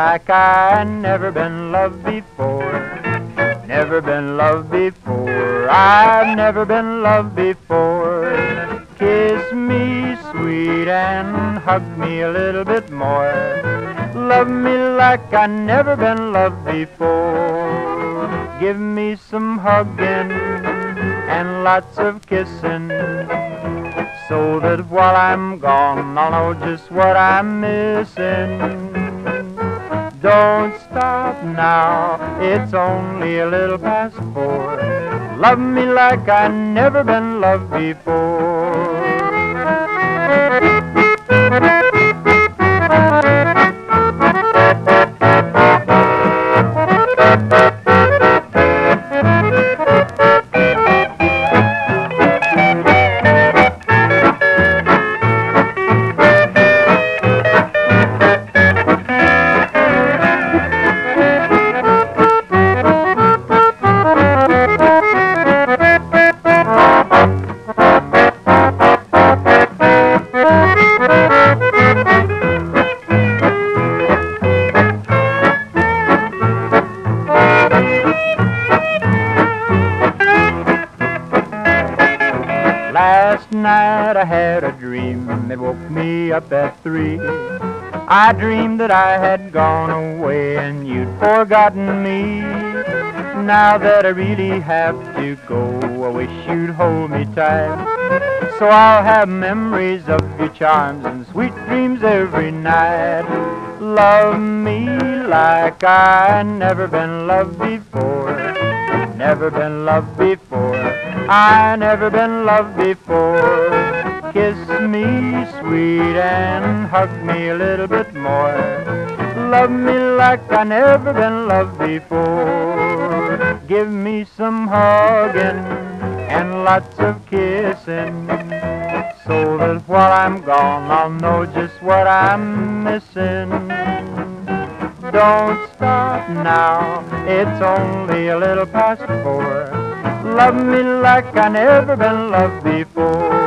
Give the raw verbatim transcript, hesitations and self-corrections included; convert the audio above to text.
like I never been loved before. Never been loved before. I've never been loved before. Kiss me sweet and hug me a little bit more. Love me like I never been loved before. Give me some hugging and lots of kissing, so that while I'm gone I'll know just what I'm missing. Don't stop now, it's only a little past four. Love me like I never been loved before. Last night I had a dream, it woke me up at three. I dreamed that I had gone away and you'd forgotten me. Now that I really have to go, I wish you'd hold me tight, so I'll have memories of your charms and sweet dreams every night. Love me like I never been loved before. Never been loved before. I never been loved before. Kiss me sweet and hug me a little bit more. Love me like I never been loved before. Give me some hugging and lots of kissing, so that while I'm gone I'll know just what I'm missing. Don't stop now, it's only a little past four. Love me like I never been loved before.